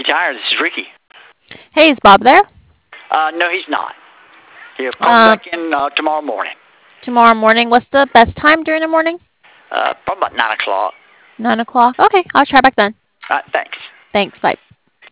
Tire. This is Ricky. Hey, is Bob there? No, he's not. He'll call me Um, back in tomorrow morning. Tomorrow morning. What's the best time during the morning? Probably about 9 o'clock. 9 o'clock. Okay, I'll try back then. All right, thanks. Thanks. Bye.